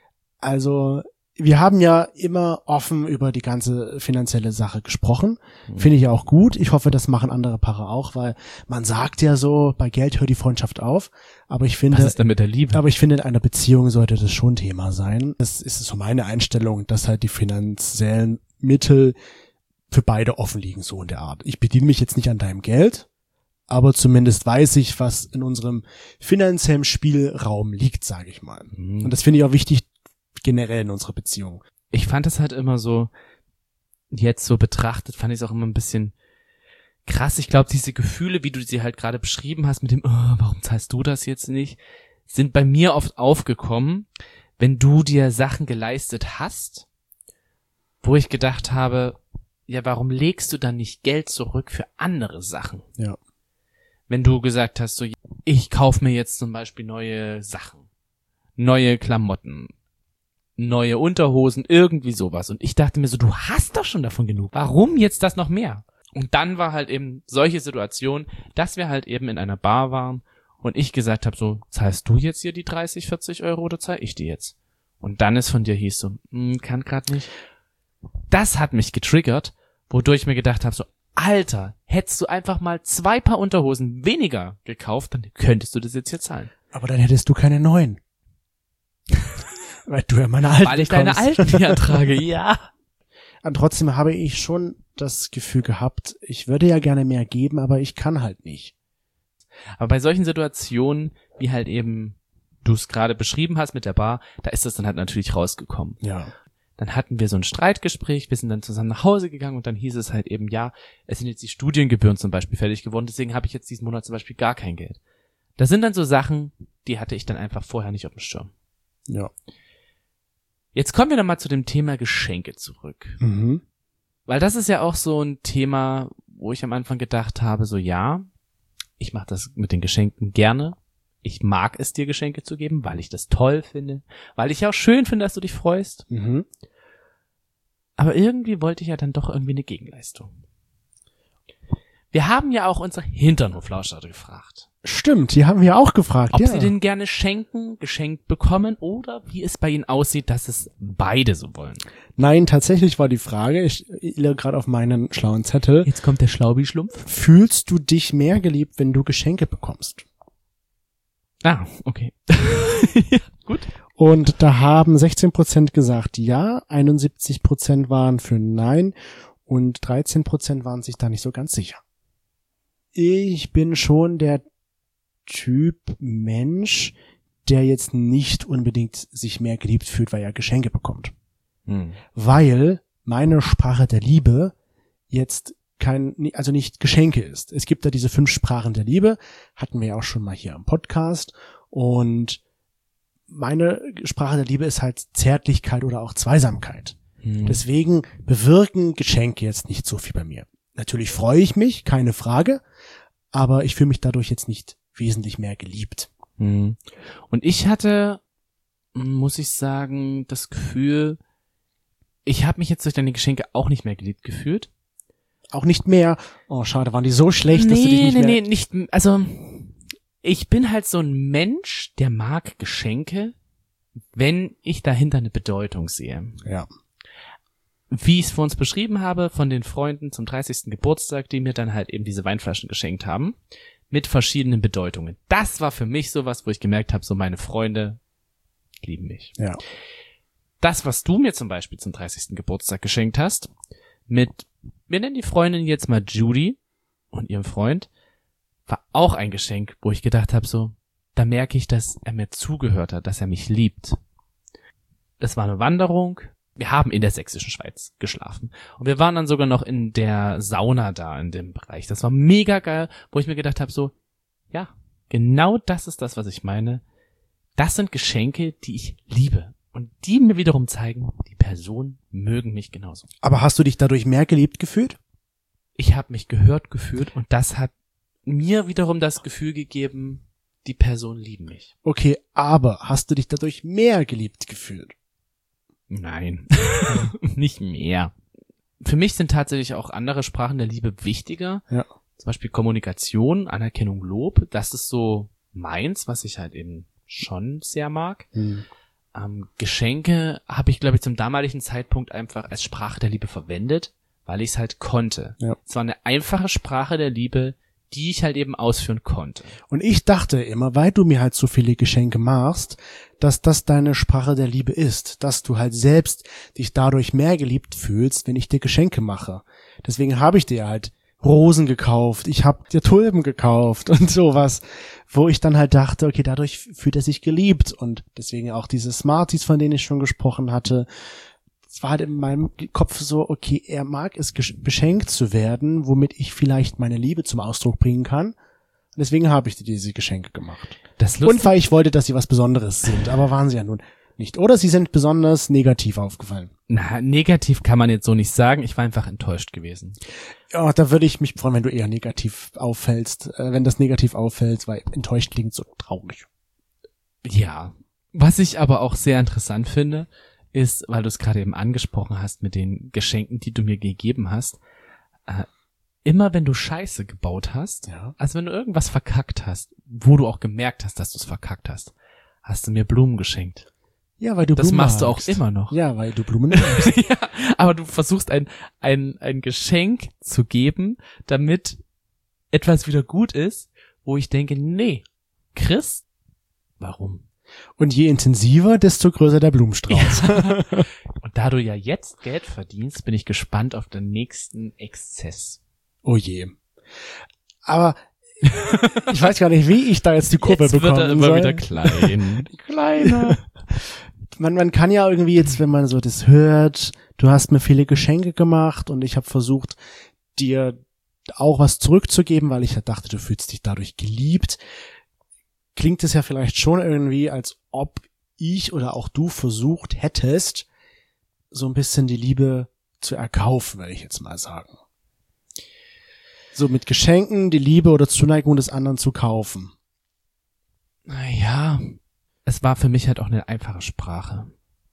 Also, wir haben ja immer offen über die ganze finanzielle Sache gesprochen. Mhm. Finde ich auch gut. Ich hoffe, das machen andere Paare auch, weil man sagt ja so, bei Geld hört die Freundschaft auf. Aber ich finde, Was ist denn mit der Liebe? aber ich finde, in einer Beziehung sollte das schon Thema sein. Das ist so meine Einstellung, dass halt die finanziellen Mittel für beide offen liegen, so in der Art. Ich bediene mich jetzt nicht an deinem Geld, aber zumindest weiß ich, was in unserem finanziellen Spielraum liegt, sage ich mal. Mhm. Und das finde ich auch wichtig generell in unserer Beziehung. Ich fand es halt immer so, jetzt so betrachtet, fand ich es auch immer ein bisschen krass. Ich glaube, diese Gefühle, wie du sie halt gerade beschrieben hast, mit dem, oh, warum zahlst du das jetzt nicht, sind bei mir oft aufgekommen, wenn du dir Sachen geleistet hast, wo ich gedacht habe, ja, warum legst du dann nicht Geld zurück für andere Sachen? Ja. Wenn du gesagt hast, so, ich kaufe mir jetzt zum Beispiel neue Sachen, neue Klamotten, neue Unterhosen, irgendwie sowas. Und ich dachte mir so, du hast doch schon davon genug. Warum jetzt das noch mehr? Und dann war halt eben solche Situation, dass wir halt eben in einer Bar waren und ich gesagt habe, so, zahlst du jetzt hier die dreißig, vierzig Euro oder zahl ich die jetzt? Und dann ist von dir hieß so, hm, kann grad nicht. Das hat mich getriggert, wodurch ich mir gedacht habe, so, Alter, hättest du einfach mal zwei Paar Unterhosen weniger gekauft, dann könntest du das jetzt hier zahlen. Aber dann hättest du keine neuen. Weil du ja meine alten Weil ich bekommst. deine alten hier trage, ja. Und trotzdem habe ich schon das Gefühl gehabt, ich würde ja gerne mehr geben, aber ich kann halt nicht. Aber bei solchen Situationen, wie halt eben du es gerade beschrieben hast mit der Bar, da ist das dann halt natürlich rausgekommen. Ja. Dann hatten wir so ein Streitgespräch, wir sind dann zusammen nach Hause gegangen und dann hieß es halt eben, ja, es sind jetzt die Studiengebühren zum Beispiel fertig geworden, deswegen habe ich jetzt diesen Monat zum Beispiel gar kein Geld. Das sind dann so Sachen, die hatte ich dann einfach vorher nicht auf dem Schirm. Ja. Jetzt kommen wir dann mal zu dem Thema Geschenke zurück. Mhm. Weil das ist ja auch so ein Thema, wo ich am Anfang gedacht habe, so ja, ich mache das mit den Geschenken gerne. Ich mag es, dir Geschenke zu geben, weil ich das toll finde, weil ich auch schön finde, dass du dich freust. Mhm. Aber irgendwie wollte ich ja dann doch irgendwie eine Gegenleistung. Wir haben ja auch unsere Hinternhoflauscher gefragt, Stimmt, die haben wir auch gefragt. ob ja. sie denn gerne schenken, geschenkt bekommen oder wie es bei ihnen aussieht, dass es beide so wollen. Nein, tatsächlich war die Frage, ich irre gerade auf meinen schlauen Zettel, Jetzt kommt der Schlaubi-Schlumpf. fühlst du dich mehr geliebt, wenn du Geschenke bekommst? Ah, okay. Ja, gut. Und da haben sechzehn Prozent gesagt ja, einundsiebzig Prozent waren für nein und dreizehn Prozent waren sich da nicht so ganz sicher. Ich bin schon der Typ Mensch, der jetzt nicht unbedingt sich mehr geliebt fühlt, weil er Geschenke bekommt. Hm. Weil meine Sprache der Liebe jetzt kein, also nicht Geschenke ist. Es gibt da diese fünf Sprachen der Liebe, hatten wir ja auch schon mal hier am Podcast, und meine Sprache der Liebe ist halt Zärtlichkeit oder auch Zweisamkeit. Hm. Deswegen bewirken Geschenke jetzt nicht so viel bei mir. Natürlich freue ich mich, keine Frage, aber ich fühle mich dadurch jetzt nicht wesentlich mehr geliebt. Hm. Und ich hatte, muss ich sagen, das Gefühl, ich habe mich jetzt durch deine Geschenke auch nicht mehr geliebt gefühlt. Auch nicht mehr, oh schade, waren die so schlecht, dass du dich Nee, nicht nee, mehr... nee, nicht, also ich bin halt so ein Mensch, der mag Geschenke, wenn ich dahinter eine Bedeutung sehe. Ja. Wie ich es vor uns beschrieben habe, von den Freunden zum dreißigsten Geburtstag, die mir dann halt eben diese Weinflaschen geschenkt haben, mit verschiedenen Bedeutungen. Das war für mich sowas, wo ich gemerkt habe, so meine Freunde nicht lieben mich. Ja. Das, was du mir zum Beispiel zum dreißigsten Geburtstag geschenkt hast, mit, wir nennen die Freundin jetzt mal Judy und ihrem Freund, war auch ein Geschenk, wo ich gedacht habe, so, da merke ich, dass er mir zugehört hat, dass er mich liebt. Es war eine Wanderung. Wir haben in der sächsischen Schweiz geschlafen. Und wir waren dann sogar noch in der Sauna da in dem Bereich. Das war mega geil, wo ich mir gedacht habe, so, ja, genau das ist das, was ich meine. Das sind Geschenke, die ich liebe. Und die mir wiederum zeigen, die Personen mögen mich genauso. Aber hast du dich dadurch mehr geliebt gefühlt? Ich habe mich gehört gefühlt und das hat mir wiederum das Gefühl gegeben, die Personen lieben mich. Okay, aber hast du dich dadurch mehr geliebt gefühlt? Nein, nicht mehr. Für mich sind tatsächlich auch andere Sprachen der Liebe wichtiger. Ja. Zum Beispiel Kommunikation, Anerkennung, Lob. Das ist so meins, was ich halt eben schon sehr mag. Hm. Ähm, Geschenke habe ich, glaube ich, zum damaligen Zeitpunkt einfach als Sprache der Liebe verwendet, weil ich es halt konnte. Ja. Es war eine einfache Sprache der Liebe, die ich halt eben ausführen konnte. Und ich dachte immer, weil du mir halt so viele Geschenke machst, dass das deine Sprache der Liebe ist, dass du halt selbst dich dadurch mehr geliebt fühlst, wenn ich dir Geschenke mache. Deswegen habe ich dir halt Rosen gekauft, ich habe dir Tulpen gekauft und sowas, wo ich dann halt dachte, okay, dadurch fühlt er sich geliebt und deswegen auch diese Smarties, von denen ich schon gesprochen hatte. Es war halt in meinem Kopf so, okay, er mag es gesch- beschenkt zu werden, womit ich vielleicht meine Liebe zum Ausdruck bringen kann. Und deswegen habe ich dir diese Geschenke gemacht. Das Und weil ich wollte, dass sie was Besonderes sind, aber waren sie ja nun nicht. Oder sie sind besonders negativ aufgefallen. Na, negativ kann man jetzt so nicht sagen. Ich war einfach enttäuscht gewesen. Ja, da würde ich mich freuen, wenn du eher negativ auffällst, äh, wenn das negativ auffällt, weil enttäuscht klingt so traurig. Ja. Was ich aber auch sehr interessant finde, ist, weil du es gerade eben angesprochen hast mit den Geschenken, die du mir gegeben hast, äh, immer wenn du Scheiße gebaut hast, Ja. also wenn du irgendwas verkackt hast, wo du auch gemerkt hast, dass du es verkackt hast, hast du mir Blumen geschenkt. Ja, weil du Das Blumen machst du auch magst. immer noch. Ja, weil du Blumen magst. Ja, aber du versuchst ein, ein, ein Geschenk zu geben, damit etwas wieder gut ist, wo ich denke, nee, Chris, warum? Und je intensiver, desto größer der Blumenstrauß. Ja. Und da du ja jetzt Geld verdienst, bin ich gespannt auf den nächsten Exzess. Oh je. Aber ich weiß gar nicht, wie ich da jetzt die Kurve Jetzt bekommen wird er immer soll. wieder klein. Kleiner. Man, man kann ja irgendwie jetzt, wenn man so das hört, du hast mir viele Geschenke gemacht und ich habe versucht, dir auch was zurückzugeben, weil ich ja dachte, du fühlst dich dadurch geliebt. Klingt es ja vielleicht schon irgendwie, als ob ich oder auch du versucht hättest, so ein bisschen die Liebe zu erkaufen, würde ich jetzt mal sagen. So mit Geschenken die Liebe oder Zuneigung des anderen zu kaufen. Naja, es war für mich halt auch eine einfache Sprache.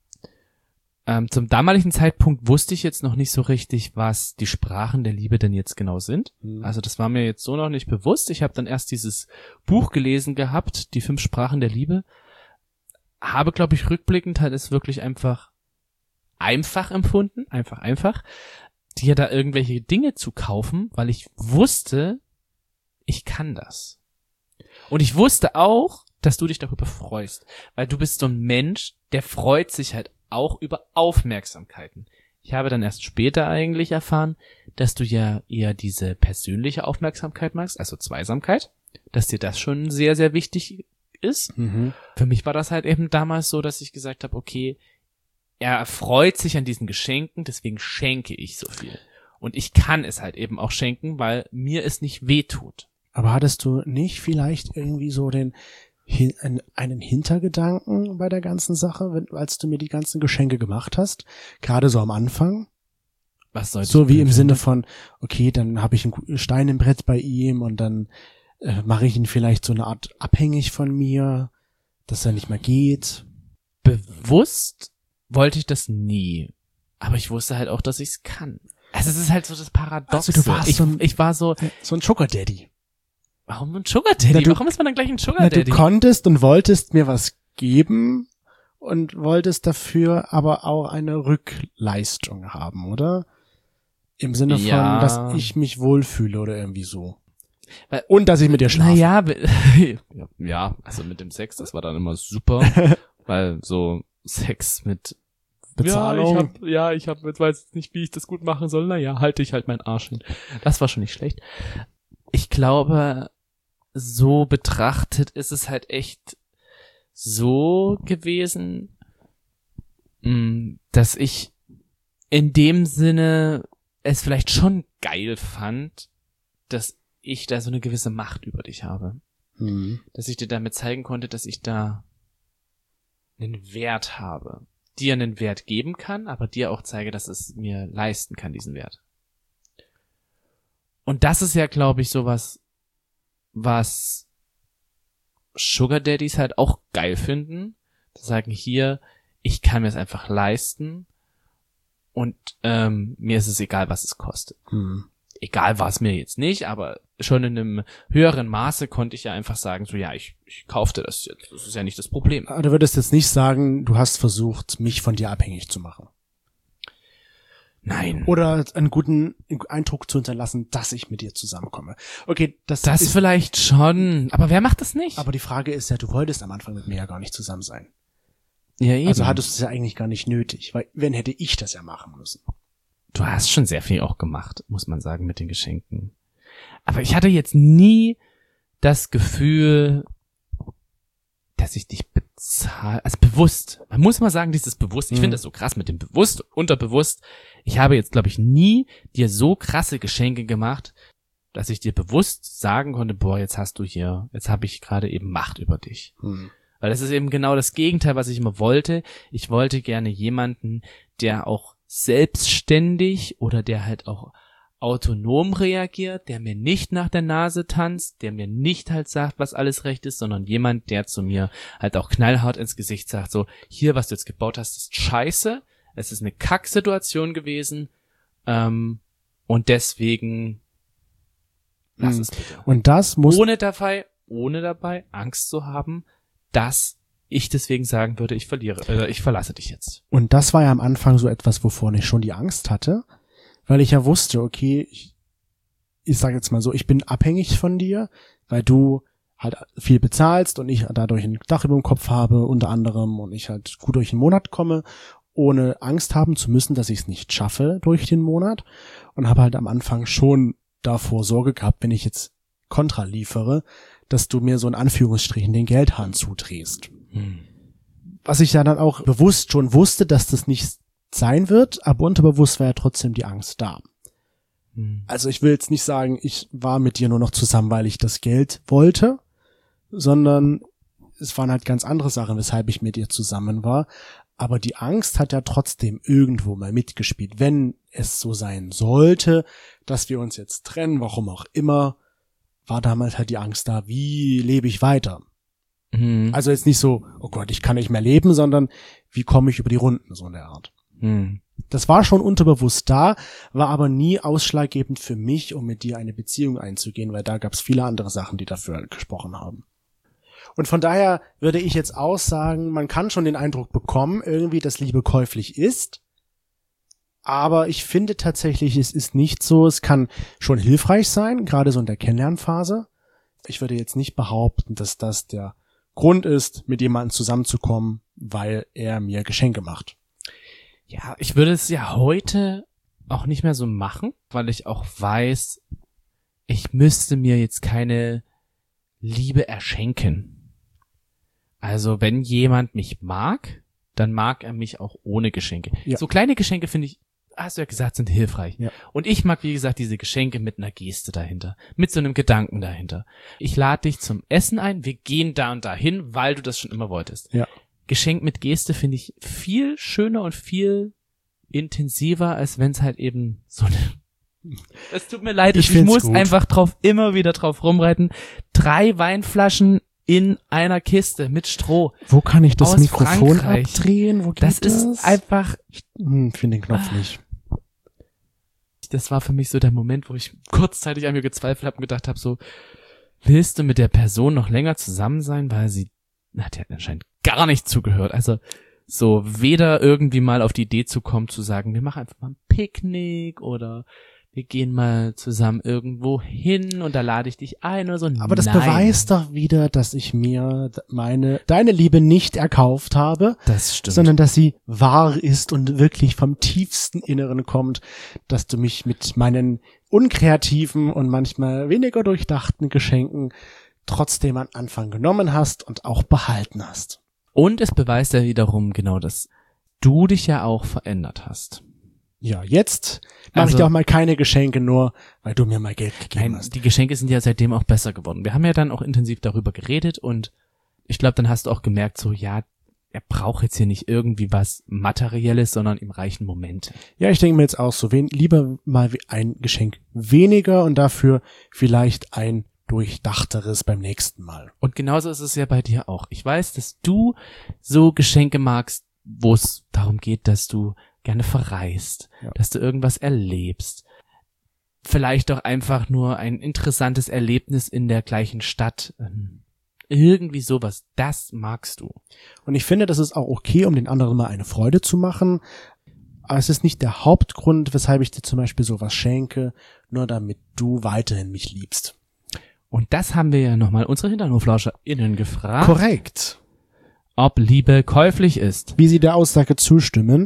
Ähm, zum damaligen Zeitpunkt wusste ich jetzt noch nicht so richtig, was die Sprachen der Liebe denn jetzt genau sind. Mhm. Also das war mir jetzt so noch nicht bewusst. Ich habe dann erst dieses Buch gelesen gehabt, die fünf Sprachen der Liebe. Habe, glaube ich, rückblickend halt es wirklich einfach einfach empfunden, einfach einfach, dir da irgendwelche Dinge zu kaufen, weil ich wusste, ich kann das. Und ich wusste auch, dass du dich darüber freust, weil du bist so ein Mensch, der freut sich halt auch über Aufmerksamkeiten. Ich habe dann erst später eigentlich erfahren, dass du ja eher diese persönliche Aufmerksamkeit magst, also Zweisamkeit, dass dir das schon sehr, sehr wichtig ist. Mhm. Für mich war das halt eben damals so, dass ich gesagt habe, okay, er freut sich an diesen Geschenken, deswegen schenke ich so viel. Und ich kann es halt eben auch schenken, weil mir es nicht wehtut. Aber hattest du nicht vielleicht irgendwie so den hin, einen, einen Hintergedanken bei der ganzen Sache, wenn, als du mir die ganzen Geschenke gemacht hast? Gerade so am Anfang? Was soll So ich wie im finden? Sinne von, okay, dann habe ich einen Stein im Brett bei ihm und dann äh, mache ich ihn vielleicht so eine Art abhängig von mir, dass er nicht mehr geht. Bewusst wollte ich das nie. Aber ich wusste halt auch, dass ich es kann. Also es ist halt so das Paradoxe. Also du warst ich, so ein- ich war so, So ein Sugar Daddy. warum ein Sugar Daddy? Na, du- warum ist man dann gleich ein Sugar Na, du Daddy? konntest und wolltest mir was geben und wolltest dafür aber auch eine Rückleistung haben, oder? Im Sinne von, Ja. dass ich mich wohlfühle oder irgendwie so. Weil- Und dass ich mit dir schlafe. Naja, be- ja, also mit dem Sex, das war dann immer super. weil so Sex mit Bezahlung. Ja, ich hab, ja, ich hab, jetzt weiß jetzt nicht, wie ich das gut machen soll. Naja, halte ich halt meinen Arsch hin. Das war schon nicht schlecht. Ich glaube, so betrachtet ist es halt echt so gewesen, dass ich in dem Sinne es vielleicht schon geil fand, dass ich da so eine gewisse Macht über dich habe. Mhm. Dass ich dir damit zeigen konnte, dass ich da einen Wert habe. Dir einen Wert geben kann, aber dir auch zeige, dass es mir leisten kann, diesen Wert. Und das ist ja, glaube ich, sowas, was Sugar Daddies halt auch geil finden. Zu sagen, hier, ich kann mir es einfach leisten und ähm, mir ist es egal, was es kostet. Mhm. Egal war es mir jetzt nicht, aber schon in einem höheren Maße konnte ich ja einfach sagen, so ja, ich, ich kaufte das jetzt. Das ist ja nicht das Problem. Aber du würdest jetzt nicht sagen, du hast versucht, mich von dir abhängig zu machen. Nein. Oder einen guten Eindruck zu hinterlassen, dass ich mit dir zusammenkomme. Okay, das, Das ist vielleicht schon, aber wer macht das nicht? Aber die Frage ist ja, du wolltest am Anfang mit mir ja gar nicht zusammen sein. Ja, eben. Also hattest du es ja eigentlich gar nicht nötig, weil wenn hätte ich das ja machen müssen. Du hast schon sehr viel auch gemacht, muss man sagen, mit den Geschenken. Aber ich hatte jetzt nie das Gefühl, dass ich dich bezahle, also bewusst. Man muss mal sagen, dieses bewusst. Ich Mhm. finde das so krass mit dem bewusst, unterbewusst. Ich habe jetzt, glaube ich, nie dir so krasse Geschenke gemacht, dass ich dir bewusst sagen konnte, boah, jetzt hast du hier, jetzt habe ich gerade eben Macht über dich. Hm. Weil das ist eben genau das Gegenteil, was ich immer wollte. Ich wollte gerne jemanden, der auch selbstständig oder der halt auch autonom reagiert, der mir nicht nach der Nase tanzt, der mir nicht halt sagt, was alles recht ist, sondern jemand, der zu mir halt auch knallhart ins Gesicht sagt, so, hier, was du jetzt gebaut hast, ist scheiße, es ist eine Kacksituation gewesen, ähm, und deswegen lass Hm. es bitte. Und das muss Ohne dabei, ohne dabei Angst zu haben, dass ich deswegen sagen würde, ich verliere, äh, ich verlasse dich jetzt. Und das war ja am Anfang so etwas, wovon ich schon die Angst hatte, weil ich ja wusste, okay, ich, ich sage jetzt mal so, ich bin abhängig von dir, weil du halt viel bezahlst und ich dadurch ein Dach über dem Kopf habe, unter anderem, und ich halt gut durch den Monat komme, ohne Angst haben zu müssen, dass ich es nicht schaffe durch den Monat, und habe halt am Anfang schon davor Sorge gehabt, wenn ich jetzt Kontra liefere, dass du mir so in Anführungsstrichen den Geldhahn zudrehst. Hm. Was ich ja dann auch bewusst schon wusste, dass das nicht sein wird, aber unterbewusst war ja trotzdem die Angst da. Hm. Also ich will jetzt nicht sagen, ich war mit dir nur noch zusammen, weil ich das Geld wollte, sondern es waren halt ganz andere Sachen, weshalb ich mit dir zusammen war. Aber die Angst hat ja trotzdem irgendwo mal mitgespielt. Wenn es so sein sollte, dass wir uns jetzt trennen, warum auch immer, war damals halt die Angst da, wie lebe ich weiter? Hm. Also jetzt nicht so, oh Gott, ich kann nicht mehr leben, sondern wie komme ich über die Runden, so in der Art. Hm. Das war schon unterbewusst da, war aber nie ausschlaggebend für mich, um mit dir eine Beziehung einzugehen, weil da gab es viele andere Sachen, die dafür gesprochen haben. Und von daher würde ich jetzt auch sagen, man kann schon den Eindruck bekommen, irgendwie, dass Liebe käuflich ist. Aber ich finde tatsächlich, es ist nicht so. Es kann schon hilfreich sein, gerade so in der Kennenlernphase. Ich würde jetzt nicht behaupten, dass das der Grund ist, mit jemandem zusammenzukommen, weil er mir Geschenke macht. Ja, ich würde es ja heute auch nicht mehr so machen, weil ich auch weiß, ich müsste mir jetzt keine Liebe erschenken. Also wenn jemand mich mag, dann mag er mich auch ohne Geschenke. Ja. So kleine Geschenke, finde ich, hast du ja gesagt, sind hilfreich. Ja. Und ich mag, wie gesagt, diese Geschenke mit einer Geste dahinter, mit so einem Gedanken dahinter. Ich lade dich zum Essen ein, wir gehen da und dahin, weil du das schon immer wolltest. Ja. Geschenk mit Geste finde ich viel schöner und viel intensiver, als wenn es halt eben so eine... Es tut mir leid, Ich ich, find's muss gut. einfach drauf, immer wieder drauf rumreiten. Drei Weinflaschen in einer Kiste mit Stroh. Wo kann ich das Aus Mikrofon Frankreich. abdrehen? Wo geht Das das? ist einfach, Hm, finde den Knopf nicht. das war für mich so der Moment, wo ich kurzzeitig an mir gezweifelt habe und gedacht habe, so, willst du mit der Person noch länger zusammen sein, weil sie, na, die hat anscheinend gar nicht zugehört. Also so weder irgendwie mal auf die Idee zu kommen, zu sagen, wir machen einfach mal ein Picknick oder wir gehen mal zusammen irgendwo hin und da lade ich dich ein oder so. Aber das Nein. beweist doch wieder, dass ich mir meine, deine Liebe nicht erkauft habe. Das stimmt. Sondern, dass sie wahr ist und wirklich vom tiefsten Inneren kommt, dass du mich mit meinen unkreativen und manchmal weniger durchdachten Geschenken trotzdem am Anfang genommen hast und auch behalten hast. Und es beweist ja wiederum genau, dass du dich ja auch verändert hast. Ja, jetzt mache Also- ich dir auch mal keine Geschenke, nur weil du mir mal Geld gegeben Nein, hast. die Geschenke sind ja seitdem auch besser geworden. Wir haben ja dann auch intensiv darüber geredet und ich glaube, dann hast du auch gemerkt, so ja, er braucht jetzt hier nicht irgendwie was Materielles, sondern ihm reichen Momente. Ja, ich denke mir jetzt auch so, wen, lieber mal ein Geschenk weniger und dafür vielleicht ein durchdachteres beim nächsten Mal. Und genauso ist es ja bei dir auch. Ich weiß, dass du so Geschenke magst, wo es darum geht, dass du gerne verreist, Ja. dass du irgendwas erlebst. Vielleicht doch einfach nur ein interessantes Erlebnis in der gleichen Stadt. Ähm, Irgendwie sowas. Das magst du. Und ich finde, das ist auch okay, um den anderen mal eine Freude zu machen. Aber es ist nicht der Hauptgrund, weshalb ich dir zum Beispiel sowas schenke, nur damit du weiterhin mich liebst. Und das haben wir ja nochmal unsere HinternhoflauscherInnen gefragt, Korrekt. ob Liebe käuflich ist. Wie sie der Aussage zustimmen.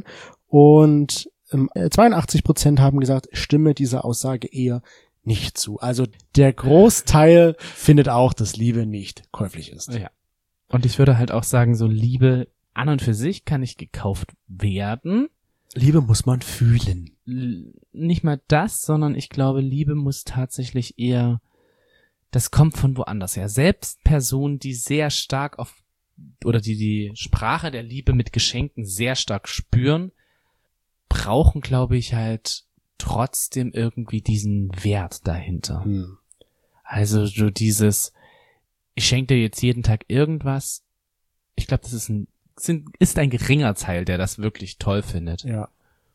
Und ähm, zweiundachtzig Prozent haben gesagt, stimme dieser Aussage eher nicht zu. Also der Großteil findet auch, dass Liebe nicht käuflich ist. Ja. Und ich würde halt auch sagen, so Liebe an und für sich kann nicht gekauft werden. Liebe muss man fühlen. L- nicht mal das, sondern ich glaube, Liebe muss tatsächlich eher, das kommt von woanders her. Selbst Personen, die sehr stark auf, oder die die Sprache der Liebe mit Geschenken sehr stark spüren, brauchen, glaube ich, halt trotzdem irgendwie diesen Wert dahinter. Hm. Also so dieses, ich schenke dir jetzt jeden Tag irgendwas. Ich glaube, das ist ein, sind, ist ein geringer Teil, der das wirklich toll findet. Ja.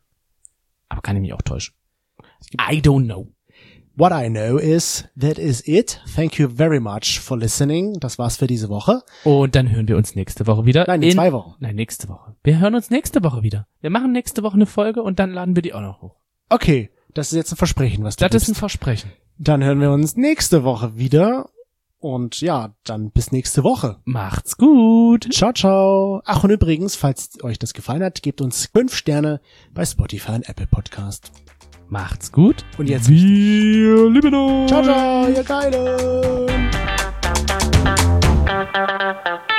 Aber kann ich mich auch täuschen. I don't know. What I know is, that is it. Thank you very much for listening. Das war's für diese Woche. Und dann hören wir uns nächste Woche wieder. Nein, in zwei Wochen. Nein, nächste Woche. Wir hören uns nächste Woche wieder. Wir machen nächste Woche eine Folge und dann laden wir die auch noch hoch. Okay, das ist jetzt ein Versprechen, was du Das ist ein gibst. Versprechen. Dann hören wir uns nächste Woche wieder. Und ja, dann bis nächste Woche. Macht's gut. Ciao, ciao. Ach, und übrigens, falls euch das gefallen hat, gebt uns fünf Sterne bei Spotify und Apple Podcast. Macht's gut. Und jetzt Wir lieben uns. ciao, ciao, ihr Geilen.